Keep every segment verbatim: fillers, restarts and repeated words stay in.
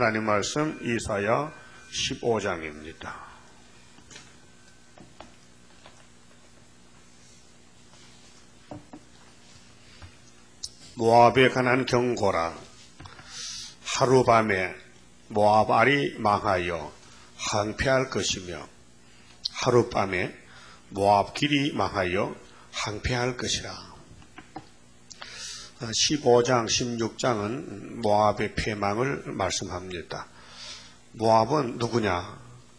하나님 말씀 이사야 십오 장입니다. 모압에 관한 경고라. 하루밤에 모압 알이 망하여 항폐할 것이며 하룻밤에 모압 길이 망하여 항폐할 것이라. 십오 장, 십육 장은 모압의 패망을 말씀합니다. 모압은 누구냐?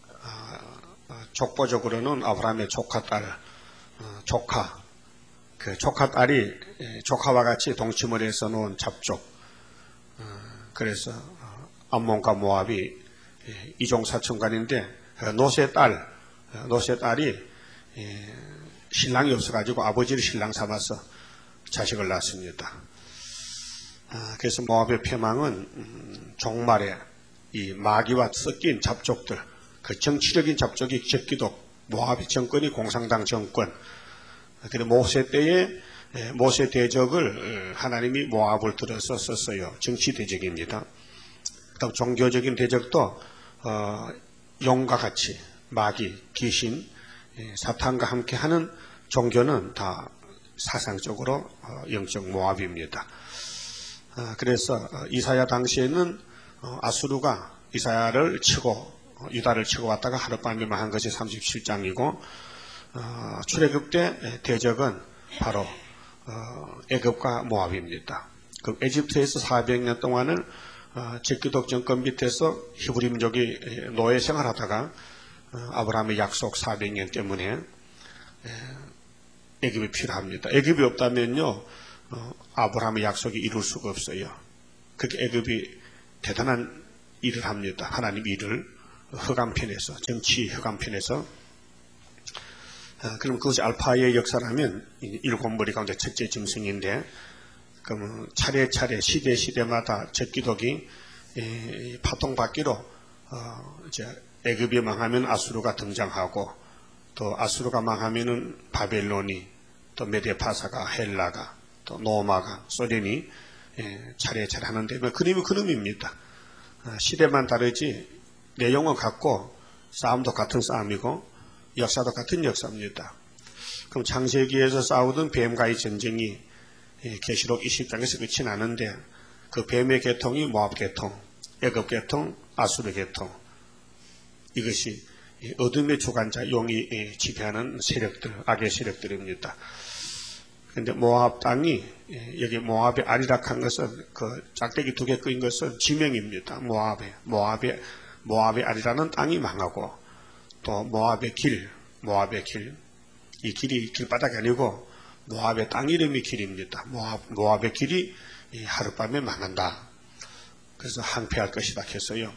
족보적으로는 아브라함의 조카 딸, 조카. 그 조카 딸이 조카와 같이 동침을 해서 놓은 잡족. 그래서 암몬과 모압이 이종사촌간인데 노세 딸, 노세 딸이 신랑이 없어가지고 아버지를 신랑 삼아서 자식을 낳습니다. 그래서 모압의 패망은 종말에 이 마귀와 섞인 잡족들, 그 정치적인 잡족이 적기도 모압의 정권이 공산당 정권. 그리고 모세 때에 모세 대적을 하나님이 모압을 들어서 썼어요. 정치 대적입니다. 그다음 종교적인 대적도 어, 용과 같이 마귀, 귀신, 사탄과 함께하는 종교는 다 사상적으로 어, 영적 모압입니다. 어, 그래서 어, 이사야 당시에는 어, 아수르가 이사야를 치고 어, 유다를 치고 왔다가 하룻밤에 망한 것이 삼십칠 장이고 어, 출애굽 때 대적은 바로 어, 애굽과 모압입니다. 그 에집트에서 사백 년 동안을 어, 적기독 정권 밑에서 히브리 민족이 노예 생활하다가 어, 아브라함의 약속 사백 년 때문에 에, 애굽이 필요합니다. 애굽이 없다면요, 어, 아브라함의 약속이 이룰 수가 없어요. 그렇게 애굽이 대단한 일을 합니다. 하나님 일을 흑암편에서, 정치 흑암편에서. 어, 그럼 그것이 알파의 역사라면 일곱 머리 가운데 첫째 짐승인데, 그러면 차례차례 시대 시대마다 적기독이 에, 파통받기로 어, 이제 애굽이 망하면 아수르가 등장하고, 또 아수르가 망하면은 바벨론이, 또 메데파사가, 헬라가, 또 노마가, 소련이 예, 차례차례 하는데 그림이 그림입니다. 아, 시대만 다르지 내용은 같고 싸움도 같은 싸움이고 역사도 같은 역사입니다. 그럼 창세기에서 싸우던 뱀과의 전쟁이 예, 계시록 이십 장에서 끝이 나는데 그 뱀의 계통이 모압 계통, 애굽 계통, 아수르 계통. 이것이 어둠의 주관자 용이 지배하는 세력들, 악의 세력들입니다. 그런데 모압 땅이, 여기 모압의 아리락한 것은 그 짝대기 두 개 끄인 것은 지명입니다. 모압의 모압의 모압의 아리라는 땅이 망하고 또 모압의 길, 모압의 길, 이 길이 길바닥이 아니고 모압의 땅 이름이 길입니다. 모압 모압의 길이 하룻밤에 망한다. 그래서 항폐할 것이다 했어요.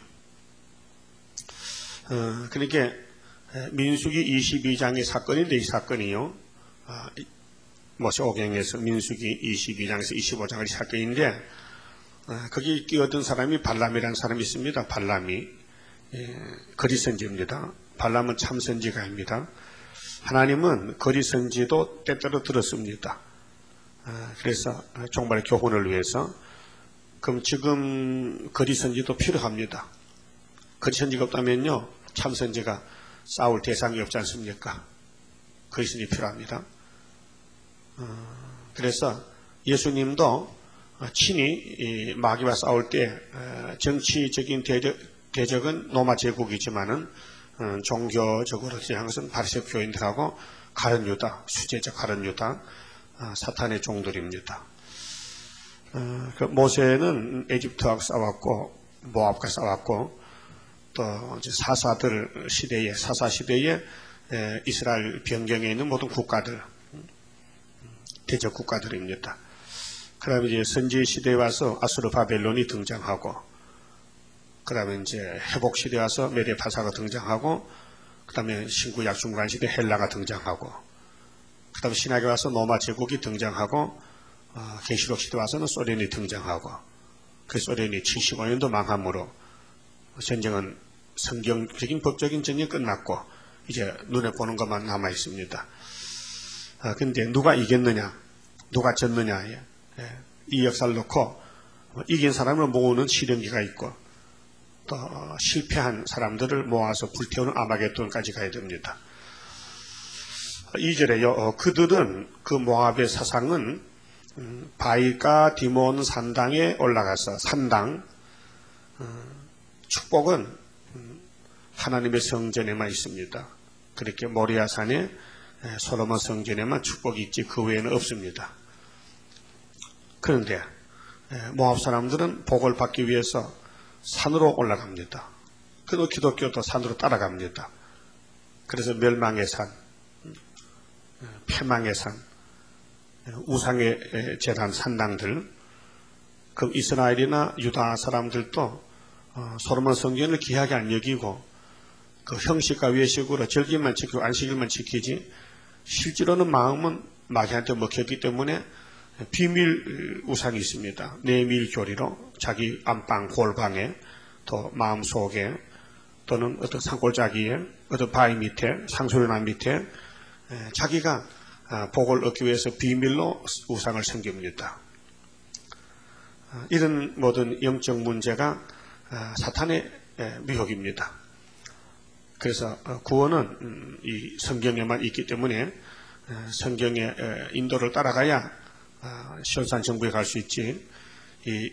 어, 그러니까 민수기 이십이 장의 사건인데 이 사건이요. 어, 모세오경에서 민수기 이십이 장에서 이십오 장의 사건인데 어, 거기 끼어든 사람이 발람이라는 사람이 있습니다. 발람이 예, 거리선지입니다. 발람은 참선지가입니다. 하나님은 거리선지도 때때로 들었습니다. 어, 그래서 종말의 교훈을 위해서 그럼 지금 거리선지도 필요합니다. 거리선지가 없다면요 참선지가 싸울 대상이 없지 않습니까? 거리선지 필요합니다. 어, 그래서 예수님도 친히 마귀와 싸울 때 정치적인 대적, 대적은 로마 제국이지만은 어, 종교적으로 지향한 것은 바리새 교인들하고 가룟 유다, 수제자 가룟 유다, 어, 사탄의 종들입니다. 어, 그 모세는 에집트하고 싸웠고 모압과 싸웠고 또 이제 사사들 시대에 사사 시대에 에, 이스라엘 변경에 있는 모든 국가들 대적 국가들입니다. 그다음에 이제 선지 시대에 와서 아수르 바벨론이 등장하고, 그다음에 이제 회복 시대에 와서 메데파사가 등장하고, 그다음에 신구약 중간 시대 헬라가 등장하고, 그다음에 신약에 와서 로마 제국이 등장하고, 어, 계시록 시대 와서는 소련이 등장하고, 그 소련이 칠십오 년도 망함으로 전쟁은 성경적인 법적인 전쟁이 끝났고 이제 눈에 보는 것만 남아 있습니다. 아, 근데 누가 이겼느냐, 누가 졌느냐, 예. 이 역사를 놓고 이긴 사람을 모으는 실현기가 있고 또 실패한 사람들을 모아서 불태우는 아마겟돈까지 가야 됩니다. 이 절에요. 그들은 그 모압의 사상은 바이가 디몬 산당에 올라가서 산당, 축복은 하나님의 성전에만 있습니다. 그렇게 모리아산에 솔로몬 성전에만 축복이 있지 그 외에는 없습니다. 그런데 모압 사람들은 복을 받기 위해서 산으로 올라갑니다. 그리고 기독교도 산으로 따라갑니다. 그래서 멸망의 산, 패망의 산, 우상의 제단 산당들, 그 이스라엘이나 유다 사람들도 솔로몬 성전을 귀하게 안 여기고 그 형식과 외식으로 절기만 지키고 안식일만 지키지 실제로는 마음은 마귀한테 먹혔기 때문에 비밀 우상이 있습니다. 내밀 교리로 자기 안방 골방에 또 마음속에 또는 어떤 산골짜기에 어떤 바위 밑에 상수리나 밑에 자기가 복을 얻기 위해서 비밀로 우상을 섬깁니다. 이런 모든 영적 문제가 사탄의 미혹입니다. 그래서 구원은 이 성경에만 있기 때문에 성경의 인도를 따라가야 시온산 정부에 갈 수 있지, 이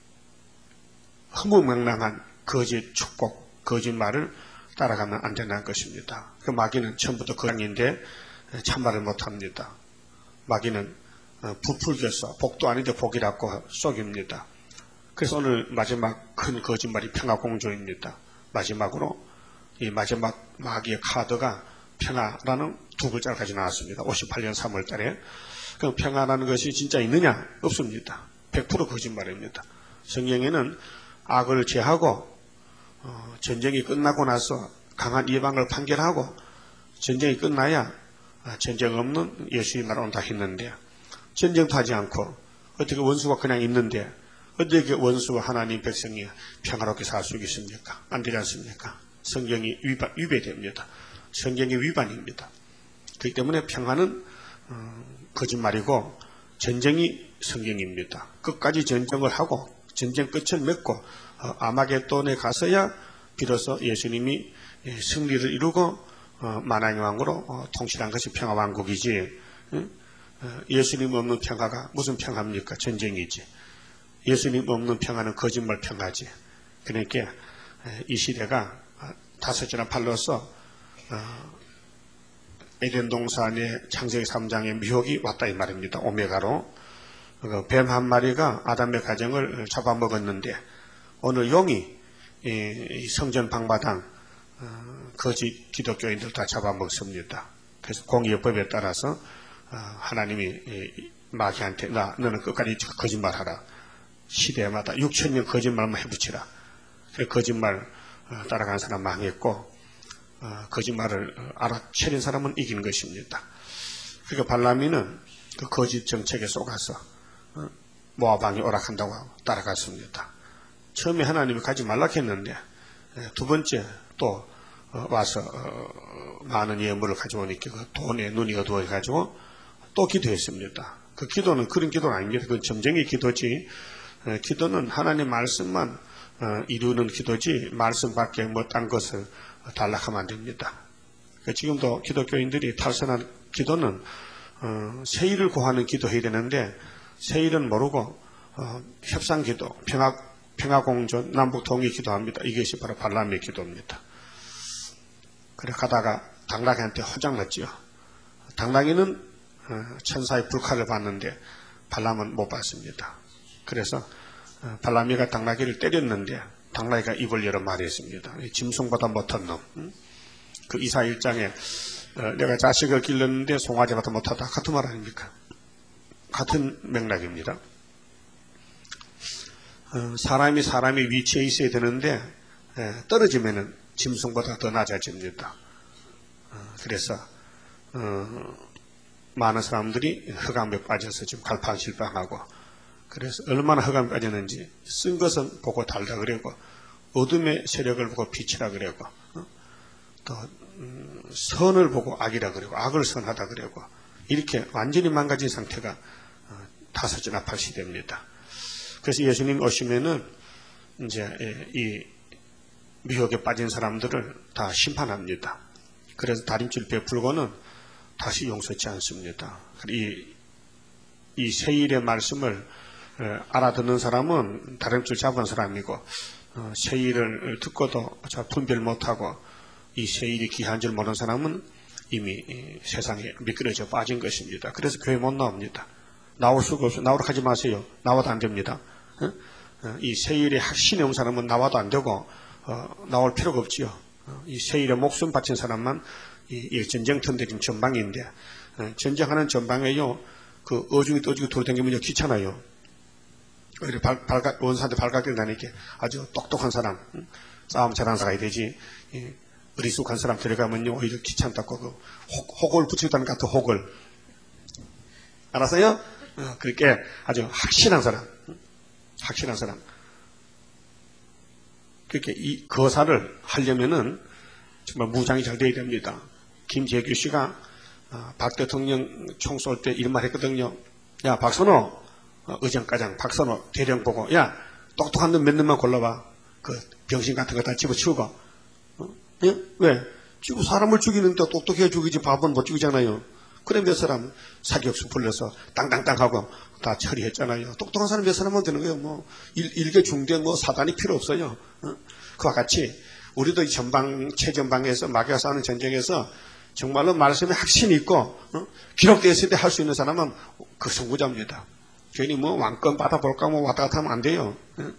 허무맹랑한 거짓 축복, 거짓말을 따라가면 안 된다는 것입니다. 그 마귀는 처음부터 거장인데 참말을 못합니다. 마귀는 부풀겨서 복도 아닌데 복이라고 속입니다. 그래서 오늘 마지막 큰 거짓말이 평화공조입니다. 마지막으로 이 마지막 마귀의 카드가 평화라는 두 글자를 가지고 나왔습니다. 오십팔 년 삼월 달에. 그럼 평화라는 것이 진짜 있느냐? 없습니다. 백 퍼센트 거짓말입니다. 성경에는 악을 제하고 어, 전쟁이 끝나고 나서 강한 이방을 판결하고 전쟁이 끝나야 전쟁 없는 예수의 나라 온다 했는데, 전쟁도 하지 않고 어떻게 원수가 그냥 있는데 어떻게 원수와 하나님 백성이 평화롭게 살 수 있습니까? 안 되지 않습니까? 성경이 위반, 위배됩니다. 성경의 위반입니다. 그렇기 때문에 평화는 어, 거짓말이고 전쟁이 성경입니다. 끝까지 전쟁을 하고 전쟁 끝을 맺고 어, 아마겟돈에 가서야 비로소 예수님이 승리를 이루고 어, 만왕의 왕으로 어, 통치한 것이 평화왕국이지, 응? 어, 예수님 없는 평화가 무슨 평화입니까? 전쟁이지. 예수님 없는 평화는 거짓말 평화지. 그러니까 이 시대가 다섯째나 팔로서 어, 에덴 동산의 창세기 삼 장의 미혹이 왔다 이 말입니다. 오메가로 뱀 한 마리가 아담의 가정을 잡아먹었는데 오늘 용이 이 성전 방마당 거짓 기독교인들 다 잡아먹습니다. 그래서 공의법에 따라서 하나님이 마귀한테 나 너는 끝까지 거짓말하라. 시대마다 육천 년 거짓말만 해붙이라. 거짓말 따라간 사람 망했고 거짓말을 알아채린 사람은 이긴 것입니다. 그러니까 발람이는 그 거짓 정책에 속아서 모압 왕이 오락한다고 따라갔습니다. 처음에 하나님이 가지 말라 했는데 두 번째 또 와서 많은 예물을 가져오니까 그 돈에 눈이 어두워가지고 또 기도했습니다. 그 기도는 그런 기도는 아닙니다. 그건 점쟁이 기도지, 기도는 하나님 말씀만 이루는 기도지 말씀 밖에 뭐 딴 것을 달라하면 안 됩니다. 지금도 기독교인들이 탈선한 기도는 어, 세일을 구하는 기도해야 되는데 세일은 모르고 어, 협상기도, 평화, 평화공존, 남북통일 기도합니다. 이것이 바로 발람의 기도입니다. 그래 가다가 당나귀한테 호장났지요. 당나귀는 어, 천사의 불칼을 받는데 발람은 못 받습니다. 그래서 어, 발람이가 당나귀를 때렸는데 당나귀가 입을 열어 말했습니다. 짐승보다 못한 놈. 응? 그 이사 일 장에 어, 내가 자식을 길렀는데 송아지보다 못하다 같은 말 아닙니까? 같은 맥락입니다. 어, 사람이 사람의 위치에 있어야 되는데 에, 떨어지면은 짐승보다 더 낮아집니다. 어, 그래서 어, 많은 사람들이 흑암에 빠져서 지금 갈팡질팡하고, 그래서 얼마나 흑암에 빠졌는지 쓴 것은 보고 달다 그러고 어둠의 세력을 보고 빛이라 그러고 어? 또 음, 선을 보고 악이라 그러고 악을 선하다 그러고 이렇게 완전히 망가진 상태가 어, 다섯째나 팔 시대입니다. 그래서 예수님 오시면은 이제 이 미혹에 빠진 사람들을 다 심판합니다. 그래서 다림줄 베풀고는 다시 용서치 않습니다. 이, 이 세일의 말씀을 알아듣는 사람은 다림줄 잡은 사람이고, 어, 세일을 듣고도 분별 못하고 이 세일이 귀한 줄 모르는 사람은 이미 세상에 미끄러져 빠진 것입니다. 그래서 교회 못 나옵니다. 나올 수가 없어요. 나오라 하지 마세요. 나와도 안 됩니다. 어? 어, 이 세일에 확신이 없는 사람은 나와도 안 되고 어, 나올 필요가 없지요. 어, 이 세일에 목숨 바친 사람만 이, 이 전쟁터들인 전방인데, 어, 전쟁하는 전방에요, 그 어중이 떠주고 돌아다니면 귀찮아요. 오히려 발, 발각, 원사한테 발각을 나니까 아주 똑똑한 사람, 응? 싸움 잘하는 사람이 되지, 예, 어리숙한 사람 들어가면요, 오히려 귀찮다고, 그, 혹, 혹을 붙이다는 것 같은 혹을. 알았어요? 어, 그렇게 아주 확실한 사람, 응? 확실한 사람. 그렇게 이 거사를 하려면은 정말 무장이 잘 돼야 됩니다. 김재규 씨가 어, 박 대통령 총 쏠 때 이런 말 했거든요. 야, 박선호, 어, 의장과장 박선호 대령 보고, 야, 똑똑한 놈 몇 놈만 골라봐. 그 병신 같은 거 다 집어치우고. 어? 예? 왜? 지금 사람을 죽이는데 똑똑해 죽이지 바보는 못 죽이잖아요. 그래 몇 사람 사격수 불러서 땅땅땅 하고 다 처리했잖아요. 똑똑한 사람 몇 사람만 되는 거예요. 뭐 일, 일개 중대 뭐 사단이 필요 없어요. 어? 그와 같이 우리도 이 전방 최전방에서 마귀와 싸우는 전쟁에서 정말로 말씀에 확신이 있고 어? 기록되어 있을 때 할 수 있는 사람은 그 선구자입니다. 괜히 뭐 왕권 받아볼까 뭐 왔다 갔다 하면 안 돼요. 어?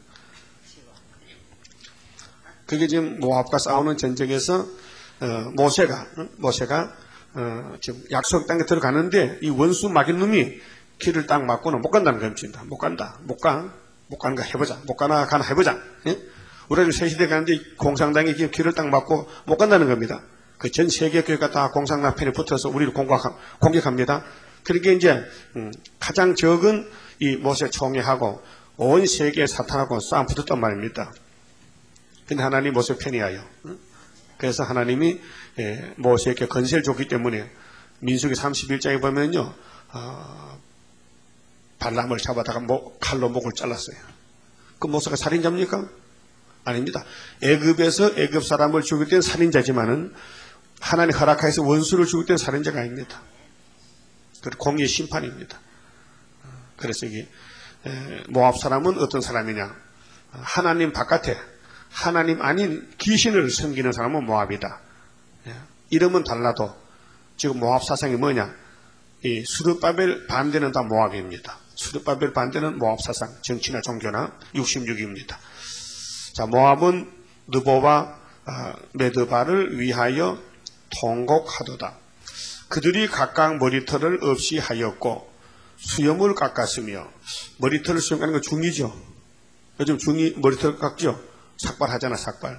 그게 지금 모압과 싸우는 전쟁에서 어, 모세가 어? 모세가 어, 지금 약속 땅에 들어가는데 이 원수 막인 놈이 길을 딱 막고는 못 간다는 겁니다. 못 간다. 못 가. 못 가는가 해보자. 못 가나 가나 해보자. 예? 우리는 새 시대 가는데 공산당이 길을 딱 막고 못 간다는 겁니다. 그 전 세계 교회가 다 공산당 편에 붙어서 우리를 공격하, 공격합니다. 그렇게 이제 음, 가장 적은 이 모세 총회하고 온 세계 사탄하고 싸움 붙었단 말입니다. 근데 하나님 모세 편이에요. 그래서 하나님이 예, 모세에게 건세를 줬기 때문에 민수기 삼십일 장에 보면요, 어, 발람을 잡아다가 목, 칼로 목을 잘랐어요. 그 모세가 살인자입니까? 아닙니다. 애굽에서 애굽 사람을 죽일 땐 살인자지만은 하나님 허락하여서 원수를 죽일 땐 살인자가 아닙니다. 그리고 공의의 심판입니다. 그래서 이게 모압 사람은 어떤 사람이냐? 하나님 바깥에 하나님 아닌 귀신을 섬기는 사람은 모압이다. 이름은 달라도 지금 모압 사상이 뭐냐? 이 수르바벨 반대는 다 모압입니다. 수르바벨 반대는 모압 사상, 정치나 종교나 육십육입니다. 자, 모압은 느보와 메드바를 위하여 통곡하도다. 그들이 각각 머리털을 없이 하였고 수염을 깎았으며, 머리털을 수염하는 건 중이죠. 요즘 중이 머리털 깎죠. 삭발하잖아, 삭발.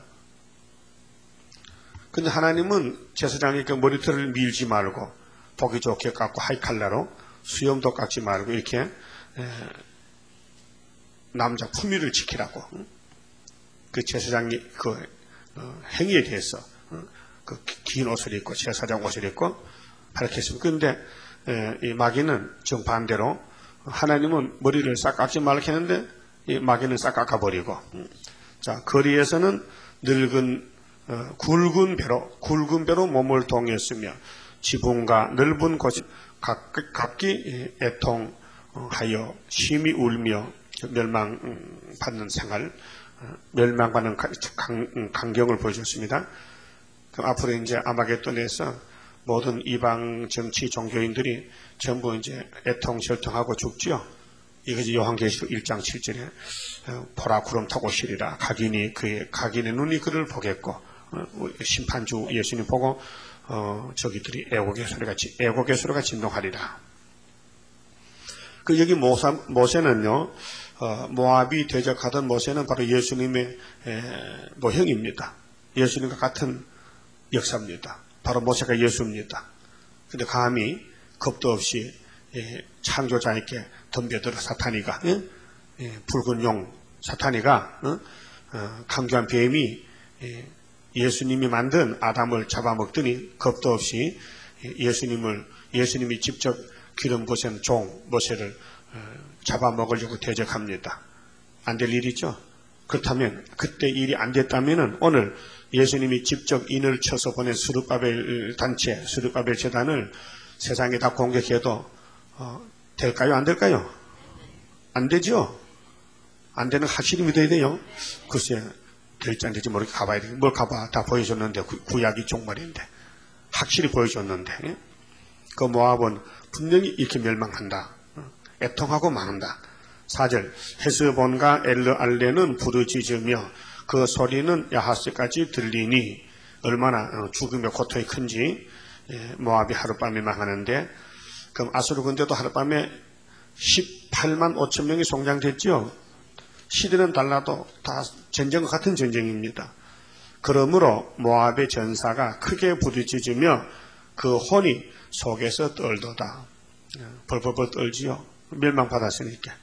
근데 하나님은 제사장에게 머리털을 밀지 말고 보기 좋게 깎고 하이칼라로 수염도 깎지 말고 이렇게 에, 남자 품위를 지키라고 그 제사장이 그 어, 행위에 대해서 어, 그 긴 옷을 입고 제사장 옷을 입고 그렇게 했습니다. 그런데 이 마귀는 정반대로 하나님은 머리를 싹 깎지 말라고 했는데 이 마귀는 싹 깎아버리고, 자, 거리에서는 늙은 어, 굵은 배로 굵은 배로 몸을 동였으며 지붕과 넓은 곳이 각기 애통하여 심히 울며 멸망받는 생활, 멸망받는 광경을 보여줬습니다. 그럼 앞으로 이제 아마겟돈에서 모든 이방 정치 종교인들이 전부 이제 애통절통하고 죽지요. 이것이 요한계시록 일 장 칠 절에 보라 구름 타고 오시리라. 각인이 그의 각인의 눈이 그를 보겠고, 심판주 예수님 보고 어, 저기들이 애곡의 소리가 애곡의 소리가 진동하리라. 그 여기 모사, 모세는요, 어, 모압이 대적하던 모세는 바로 예수님의 에, 모형입니다. 예수님과 같은 역사입니다. 바로 모세가 예수입니다. 근데 감히 겁도 없이 예, 창조자에게 덤벼들어 사탄이가 예? 예, 붉은 용 사탄이가 어? 어, 강교한 뱀이 예, 예수님이 만든 아담을 잡아먹더니 겁도 없이 예수님을 예수님이 직접 기름 부으신 종 모세를 어, 잡아먹으려고 대적합니다. 안 될 일이죠. 그렇다면 그때 일이 안 됐다면은 오늘 예수님이 직접 인을 쳐서 보낸 스룹바벨 단체, 스룹바벨 재단을 세상에 다 공격해도 어, 될까요? 안 될까요? 안 되죠? 안 되는 확실히 믿어야 돼요. 글쎄 될지 안 될지 모르게 가봐야 돼. 뭘 가봐. 다 보여줬는데 구, 구약이 종말인데 확실히 보여줬는데 예? 그 모압은 분명히 이렇게 멸망한다. 애통하고 망한다. 사 절 헤스본과 엘르알레는 부르짖으며 그 소리는 야하스까지 들리니 얼마나 죽음의 고통이 큰지 모압이 하룻밤에 망하는데 그럼 아수르 군대도 하룻밤에 십팔만 오천 명이 송장됐죠. 시대는 달라도 다 전쟁과 같은 전쟁입니다. 그러므로 모압의 전사가 크게 부르짖으며 그 혼이 속에서 떨도다. 벌벌벌 떨지요. 멸망받았으니까.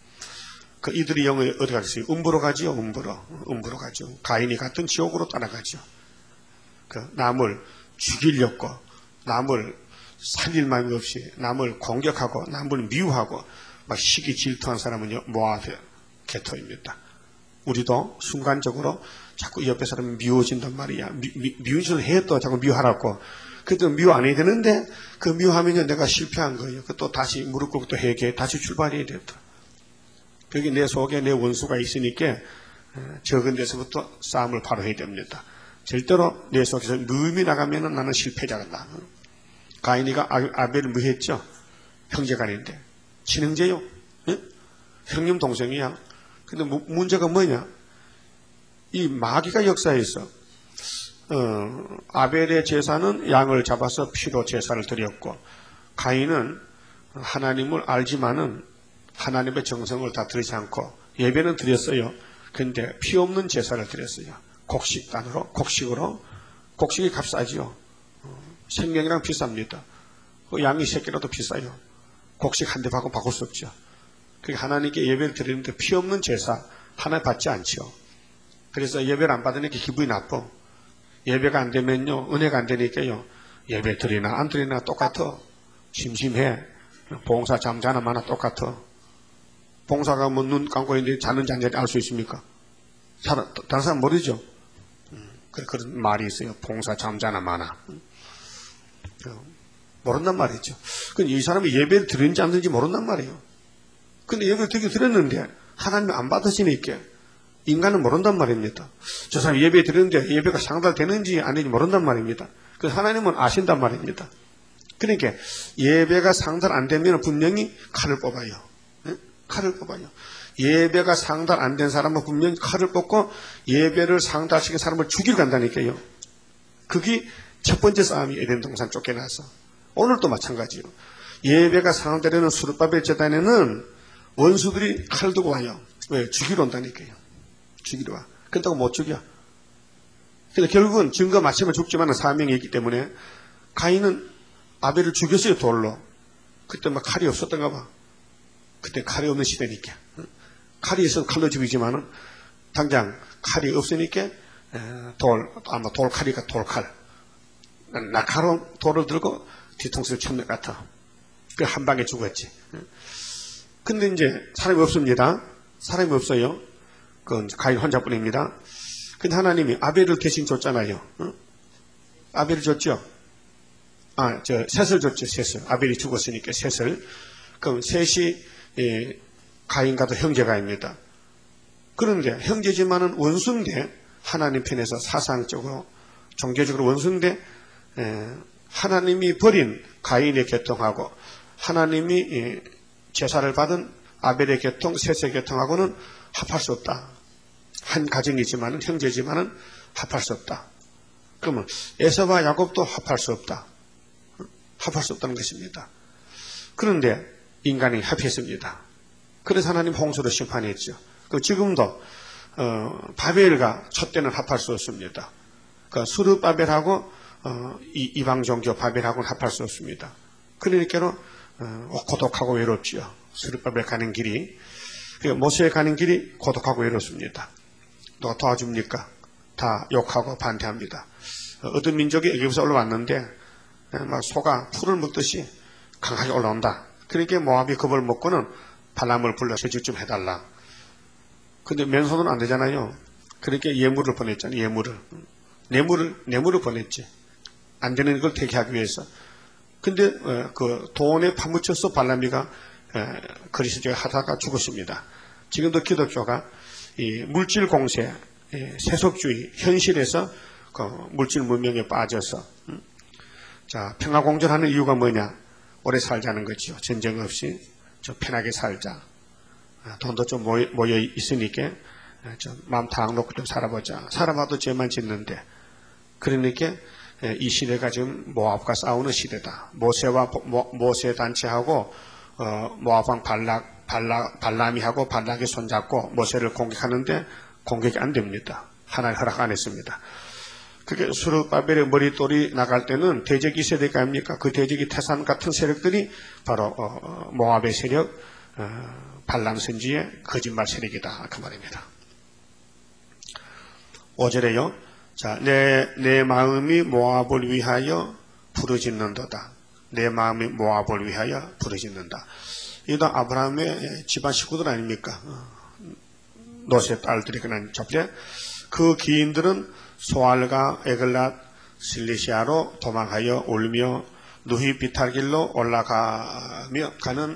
그 이들이 영에 어디 가겠어요? 음부로 가지요. 음부로. 음부로 가죠. 가인이 같은 지옥으로 따라가죠. 그 남을 죽이려고 남을 살릴 마음이 없이 남을 공격하고 남을 미워하고 막 시기 질투한 사람은 모압의 계통입니다. 우리도 순간적으로 자꾸 옆에 사람이 미워진단 말이야. 미, 미, 미운 짓을 해 또 자꾸 미워하라고. 그래도 미워 안 해야 되는데 그 미워하면 내가 실패한 거예요. 그 또 다시 무릎 꿇고 또 회개해 다시 출발해야 된다. 여기 내 속에 내 원수가 있으니까 적은 데서부터 싸움을 바로 해야 됩니다. 절대로 내 속에서 무음이 나가면 나는 실패자다. 가인이가 아벨을 뭐 했죠? 형제간인데 친형제요. 예? 형님 동생이야. 근데 문제가 뭐냐? 이 마귀가 역사에서 어, 아벨의 제사는 양을 잡아서 피로 제사를 드렸고 가인은 하나님을 알지만은 하나님의 정성을 다 드리지 않고 예배는 드렸어요. 근데 피 없는 제사를 드렸어요. 곡식단으로, 곡식으로. 곡식이 값싸지요. 생명이랑 비쌉니다. 그 양이 새끼라도 비싸요. 곡식 한 대 받고 바꿀 수 없죠. 그러니까 하나님께 예배를 드리는데 피 없는 제사 하나 받지 않죠. 그래서 예배를 안 받으니까 기분이 나빠. 예배가 안 되면요, 은혜가 안 되니까요, 예배 드리나 안 드리나 똑같아. 심심해. 봉사 잠자나 마나 똑같아. 봉사가 뭐 눈 감고 있는데 자는지 안 자는지 알 수 있습니까? 다른 사람 모르죠? 그런 말이 있어요. 봉사 잠자나 마나. 모른단 말이죠. 근데 이 사람이 예배를 드리는지 안 드리는지 모른단 말이에요. 근데 예배를 드리긴 드렸는데 하나님이 안 받으시니까 인간은 모른단 말입니다. 저 사람이 예배 드리는데 예배가 상달되는지 아닌지 모른단 말입니다. 그래서 하나님은 아신단 말입니다. 그러니까 예배가 상달 안 되면 분명히 칼을 뽑아요. 네? 칼을 뽑아요. 예배가 상달 안 된 사람은 분명히 칼을 뽑고 예배를 상달시킨 사람을 죽이러 간다니까요. 그게 첫 번째 싸움이 에덴 동산 쫓겨나서. 오늘도 마찬가지요. 예배가 상달되는 스룹바벨 재단에는 원수들이 칼 들고 와요. 왜? 죽이러 온다니까요. 죽이러 와. 그렇다고 못 죽여. 근데 결국은 증거 맞추면 죽지만 사명이 있기 때문에 가인은 아벨을 죽였어요, 돌로. 그때 막 칼이 없었던가 봐. 그때 칼이 없는 시대니까. 칼이 있어도 칼로 죽이지만은 당장 칼이 없으니까 돌, 아마 돌칼이가 돌칼. 날카로운 돌을 들고 뒤통수를 쳤는 것 같아. 그 한 방에 죽었지. 근데 이제 사람이 없습니다. 사람이 없어요. 그건 가인 혼자뿐입니다. 근데 하나님이 아벨을 대신 줬잖아요. 응? 아벨을 줬죠. 아, 저 셋을 줬죠. 셋을. 아벨이 죽었으니까 셋을. 그럼 셋이 예, 가인과도 형제가입니다. 그런데 형제지만은 원수인데 하나님 편에서 사상적으로 종교적으로 원수인데 예, 하나님이 버린 가인의 계통하고 하나님이 예, 제사를 받은 아벨의 계통, 셋의 계통하고는 합할 수 없다. 한 가정이지만은 형제지만은 합할 수 없다. 그러면 에서와 야곱도 합할 수 없다. 합할 수 없다는 것입니다. 그런데 인간이 합했습니다. 그래서 하나님 홍수로 심판했죠. 그 지금도 어, 바벨과 촛대는 합할 수 없습니다. 그 수르바벨하고 어, 이, 이방 종교 바벨하고는 합할 수 없습니다. 그러니까 어, 고독하고 외롭지요. 수르바벨 가는 길이. 모세에 가는 길이 고독하고 외롭습니다. 누가 도와줍니까? 다 욕하고 반대합니다. 어떤 민족이 애굽에서 올라왔는데 막 소가 풀을 먹듯이 강하게 올라온다. 그러니까 모압이 겁을 먹고는 발람을 불러 해줄 좀 해달라. 근데 맨손은 안 되잖아요. 그렇게 예물을 보냈잖아요. 예물을. 뇌물을, 뇌물을 보냈지. 안 되는 걸 대기하기 위해서. 근데 그 돈에 파묻혀서 발람이가 그리스도에 하다가 죽었습니다. 지금도 기독교가 이 물질 공세, 세속주의, 현실에서 그 물질 문명에 빠져서 자 평화 공존하는 이유가 뭐냐? 오래 살자는 거죠. 전쟁 없이 좀 편하게 살자. 돈도 좀 모여 있으니까 좀 마음 다 놓고 좀 살아보자. 살아봐도 죄만 짓는데. 그러니까 이 시대가 지금 모압과 싸우는 시대다. 모세와 모, 모세 단체하고 어, 모압 왕 발락, 발락, 발람이하고 발락이 손잡고 모세를 공격하는데 공격이 안 됩니다. 하나님 허락 안 했습니다. 그게 스룹바벨의 머릿돌이 나갈 때는 대적이 세대가 아닙니까? 그 대적이 태산 같은 세력들이 바로 어, 모압의 세력, 어, 발람 선지의 거짓말 세력이다. 그 말입니다. 오 절에요. 자, 내, 내 마음이 모압을 위하여 부르짖는도다. 내 마음이 모압을 위하여 부르짖는다. 이도 아브라함의 집안 식구들 아닙니까? 노세 딸들이 그냥 접대. 그 기인들은 소알과 에글랏 실리시아로 도망하여 울며 누히 비탈길로 올라가며 가는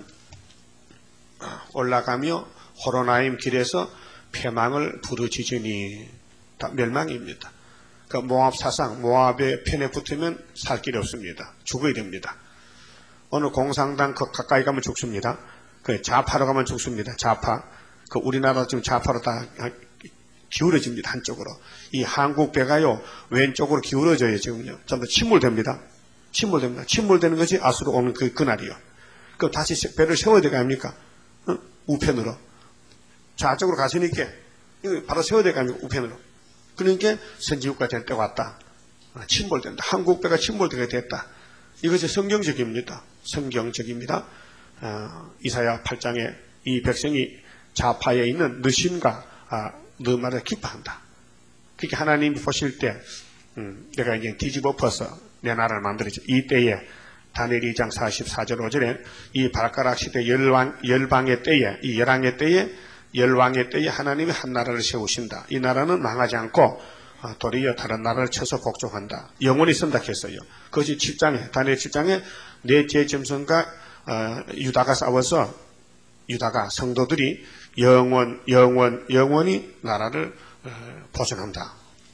올라가며 호로나임 길에서 패망을 부르짖으니 다 멸망입니다. 그 모압 사상, 모압의 편에 붙으면 살 길이 없습니다. 죽어야 됩니다. 오늘 공산당 그 가까이 가면 죽습니다. 그 좌파로 가면 죽습니다. 좌파. 그 우리나라 지금 좌파로 다 기울어집니다. 한쪽으로. 이 한국 배가요 왼쪽으로 기울어져요. 지금요. 전부 침몰됩니다. 침몰됩니다. 침몰되는 것이 아수로 오는 그 그날이요. 그럼 다시 배를 세워야 될거 아닙니까? 어? 우편으로. 좌쪽으로 가시니까 이거 바로 세워야 될거 아닙니까? 우편으로. 그러니까 선지국가 될 때가 왔다. 침몰된다. 한국 배가 침몰되게 됐다. 이것이 성경적입니다. 성경적입니다. 어, 이사야 팔 장에 이 백성이 좌파에 있는 느심과 아, 너 말을 기뻐한다. 그렇게 하나님이 보실 때 음, 내가 이제 뒤집어퍼서 내 나라를 만들었죠. 이 때에 다니엘 이 장 사십사 절 오 절에 이 발가락 시대 열왕, 열방의 때에 이 열왕의 때에 열왕의 때에 하나님이 한 나라를 세우신다. 이 나라는 망하지 않고 도리어 다른 나라를 쳐서 복종한다. 영원히 쓴다 했어요. 그것이 칠 장에 다니엘 칠 장에 넷째 짐승과 어, 유다가 싸워서 유다가 성도들이 영원 영원 영원히 나라를 어, 보존한다.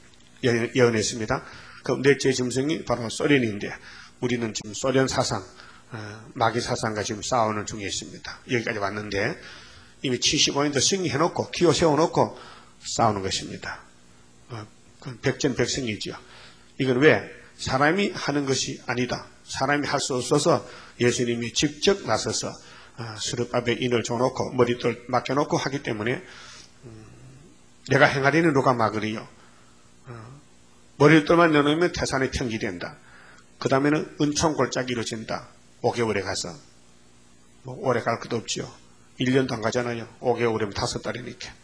예언했습니다. 그 넷째 짐승이 바로 소련인데 우리는 지금 소련 사상 어, 마귀 사상과 지금 싸우는 중에 있습니다. 여기까지 왔는데 이미 칠십오 년도 승리해놓고 기호 세워놓고 싸우는 것입니다. 어, 백전백승이죠. 이건 왜? 사람이 하는 것이 아니다. 사람이 할 수 없어서 예수님이 직접 나서서 어, 스룹밥에 인을 줘놓고 머리돌 맡겨놓고 하기 때문에 음, 내가 행하리는 누가 막으리요. 어, 머리돌만 내놓으면 태산이 평기된다. 그 다음에는 은총골짜기 이루어진다. 오 개월에 가서 뭐 오래 갈 것도 없죠. 일 년도 안 가잖아요. 오 개월이면 다섯 달이니까.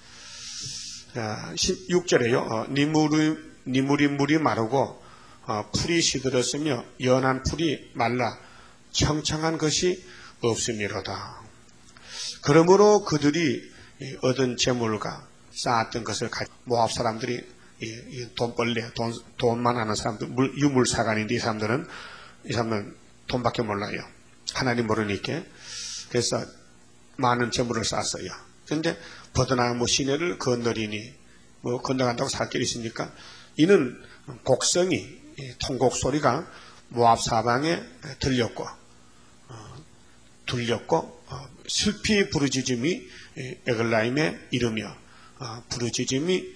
자, 십육 절에요. 어, 니물이, 니물이 물이 마르고 어, 풀이 시들었으며 연한 풀이 말라 청청한 것이 없음이로다. 그러므로 그들이 얻은 재물과 쌓았던 것을 가지고 모압 사람들이 이, 이 돈벌레, 돈, 돈만 하는 사람들, 물, 유물사관인데 이 사람들은 이 사람은 돈밖에 몰라요. 하나님 모르니까. 그래서 많은 재물을 쌓았어요. 그런데 버드나무 시내를 건너리니 뭐 건너간다고 살 길이 있으니까 이는 곡성이 통곡 소리가 모압 사방에 들렸고 어, 들렸고 어, 슬피 부르짖음이 에글라임에 이르며 어, 부르짖음이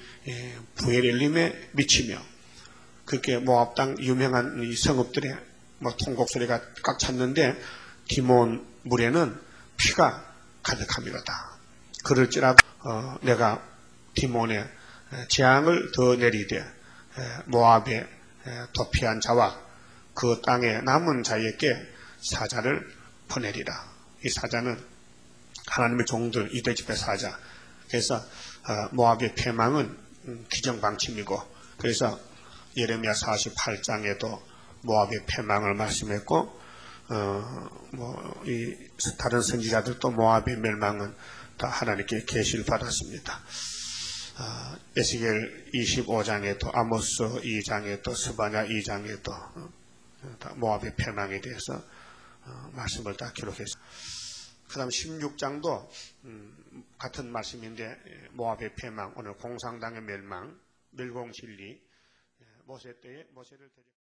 부에렐림에 미치며 그렇게 모압 땅 유명한 이 성읍들의 뭐 통곡 소리가 꽉 찼는데 디몬 물에는 피가 가득함이로다. 그럴지라도 어, 내가 디몬에 재앙을 더 내리되 모압에 도피한 자와 그 땅에 남은 자에게 사자를 보내리라. 이 사자는 하나님의 종들 유대집의 사자. 그래서 어, 모압의 패망은 음, 기정방침이고 그래서 예레미야 사십팔 장에도 모압의 패망을 말씀했고 어, 뭐, 이 다른 선지자들도 모압의 멸망은 다 하나님께 계시를 받았습니다. 어, 에스겔 이십오 장에도 아모스 이 장에도 스바냐 이 장에도 어, 다 모압의 패망에 대해서 어, 말씀을 다 기록했습니다. 그 다음 십육 장도 음, 같은 말씀인데 모압의 패망, 오늘 공산당의 멸망, 멸공진리, 모세 때에 모세를 데려